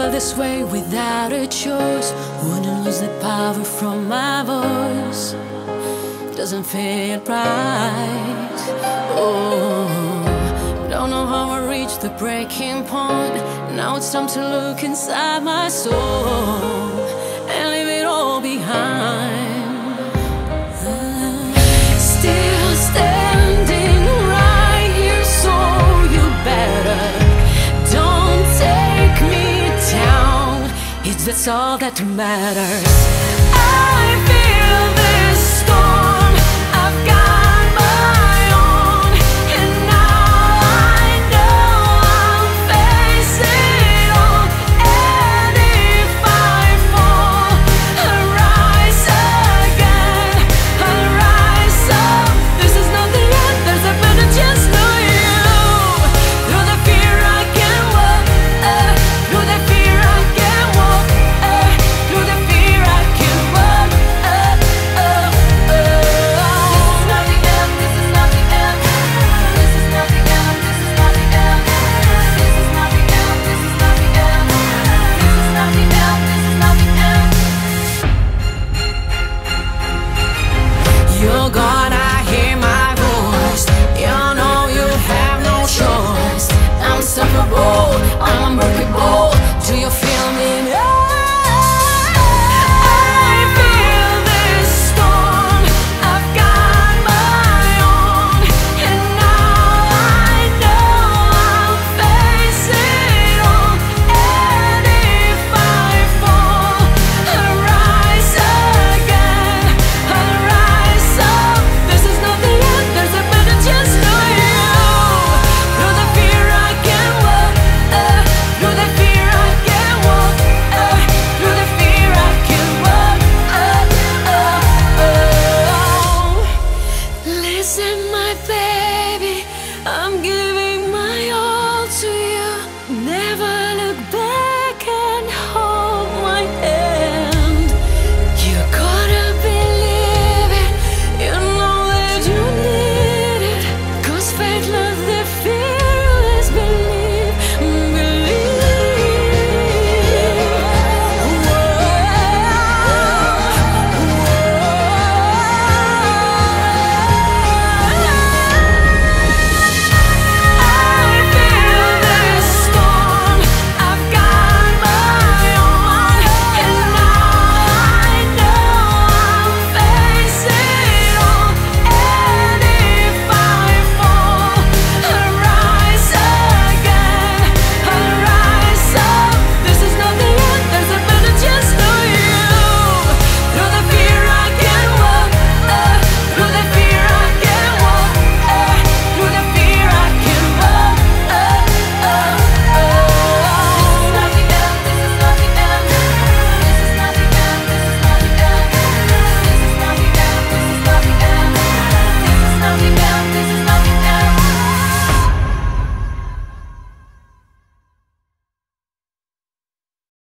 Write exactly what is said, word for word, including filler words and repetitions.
feel this way without a choice. Wouldn't lose the power from my voice. Doesn't feel right. Oh, don't know how I reached the breaking point. Now it's time to look inside my soul and leave it all behind. Still standing right here, so you better don't take me down. It's that's all that matters.